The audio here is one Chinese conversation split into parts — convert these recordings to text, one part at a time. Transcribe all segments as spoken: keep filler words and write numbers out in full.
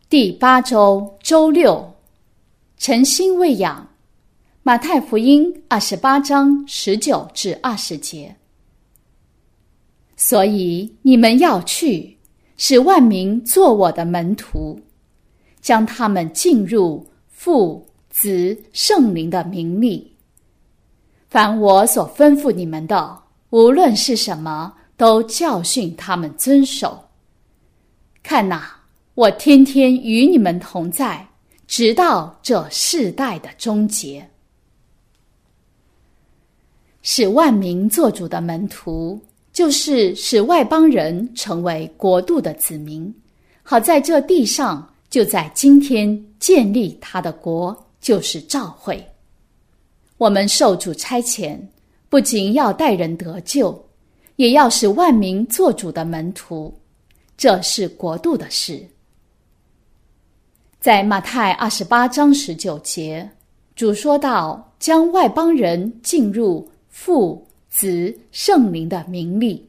第八周周六，晨星喂养，马太福音二十八章十九至二十节。所以你们要去，使万民做我的门徒，将他们进入父、子、圣灵的名里。凡我所吩咐你们的，无论是什么，都教训他们遵守。看哪，我天天与你们同在，直到这世代的终结。使万民做主的门徒，就是使外邦人成为国度的子民，好在这地上，就在今天建立他的国，就是召会。我们受主差遣，不仅要带人得救，也要使万民做主的门徒，这是国度的事。在马太二十八章十九节，主说到将外邦人进入父、子、圣灵的名里。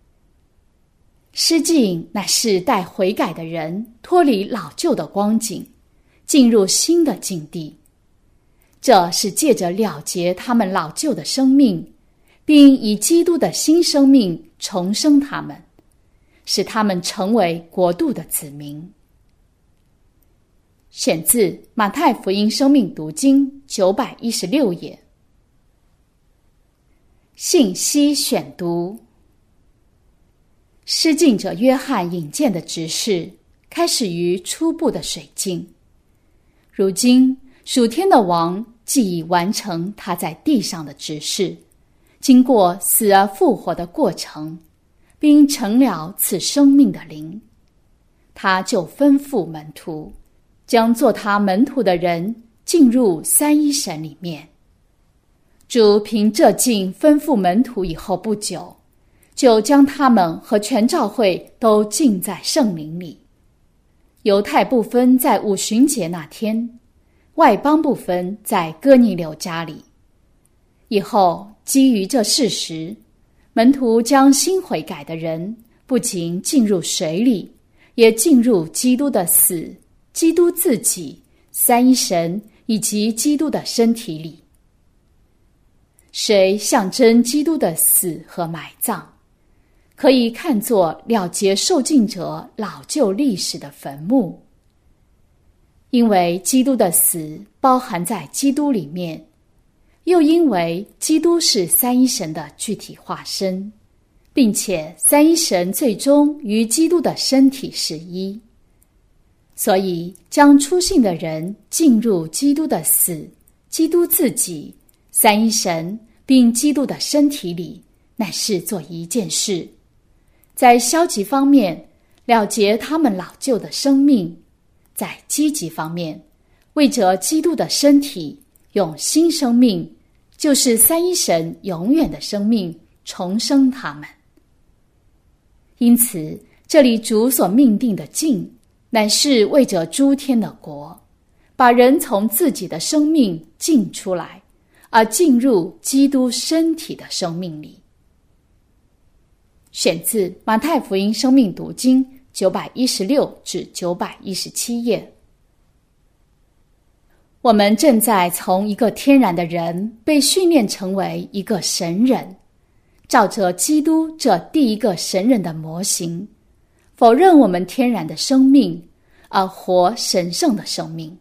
施浸乃是带悔改的人脱离老旧的光景，进入新的境地。这是借着了结他们老旧的生命，并以基督的新生命重生他们，使他们成为国度的子民。选自马太福音生命读经九百一十六页。信息选读。施浸者约翰引荐的执事，开始于初步的水浸。如今属天的王既已完成他在地上的执事，经过死而复活的过程，并成了此生命的灵，他就吩咐门徒，将做他门徒的人进入三一神里面。主凭这经吩咐门徒以后不久，就将他们和全教会都浸在圣灵里。犹太部分在五旬节那天，外邦部分在哥尼流家里。以后基于这事实，门徒将新悔改的人不仅进入水里，也进入基督的死、基督自己、三一神以及基督的身体里。水象征基督的死和埋葬，可以看作了结受浸者老旧历史的坟墓。因为基督的死包含在基督里面，又因为基督是三一神的具体化身，并且三一神最终与基督的身体是一，所以将初信的人进入基督的死、基督自己、三一神并基督的身体里，乃是做一件事。在消极方面，了结他们老旧的生命；在积极方面，为着基督的身体，用新生命，就是三一神永远的生命，重生他们。因此，这里主所命定的尽，乃是为着诸天的国，把人从自己的生命尽出来，而进入基督身体的生命里。选自马太福音生命读经九百一十六至九百一十七页。我们正在从一个天然的人被训练成为一个神人，照着基督这第一个神人的模型，否认我们天然的生命，而活神圣的生命。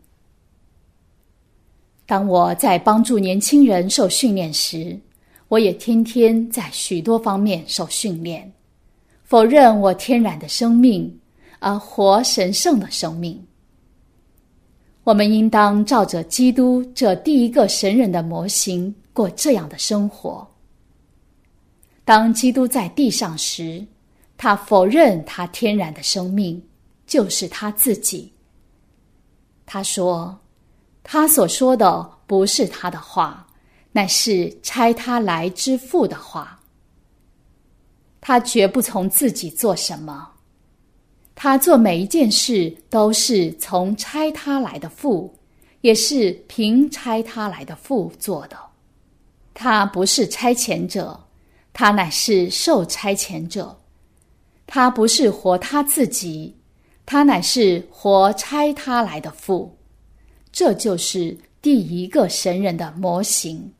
当我在帮助年轻人受训练时，我也天天在许多方面受训练，否认我天然的生命，而活神圣的生命。我们应当照着基督这第一个神人的模型过这样的生活。当基督在地上时，他否认他天然的生命，就是他自己。他说，他所说的不是他的话，乃是差他来之父的话。他绝不从自己做什么，他做每一件事都是从差他来的父，也是凭差他来的父做的。他不是差遣者，他乃是受差遣者。他不是活他自己， 他乃是活差他来的父。这就是第一个神人的模型。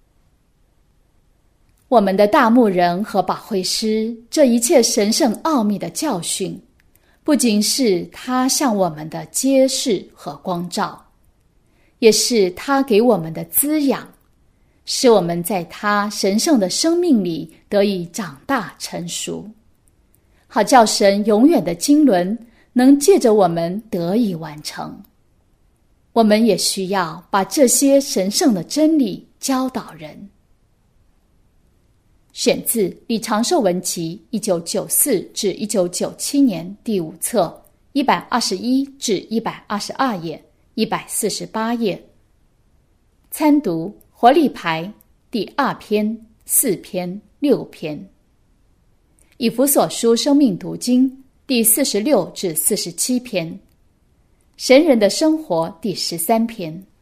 我们的大牧人和保惠师这一切神圣奥秘的教训，不仅是他向我们的揭示和光照，也是他给我们的滋养，使我们在他神圣的生命里得以长大成熟，好叫神永远的经纶能借着我们得以完成。我们也需要把这些神圣的真理教导人。选自李长寿文集一九九四至一九九七年第五册一百二十一至一百二十二页，一百四十八页。参读活力牌第二篇、四篇、六篇。以弗所书生命读经第四十六至四十七篇。神人的生活第十三篇。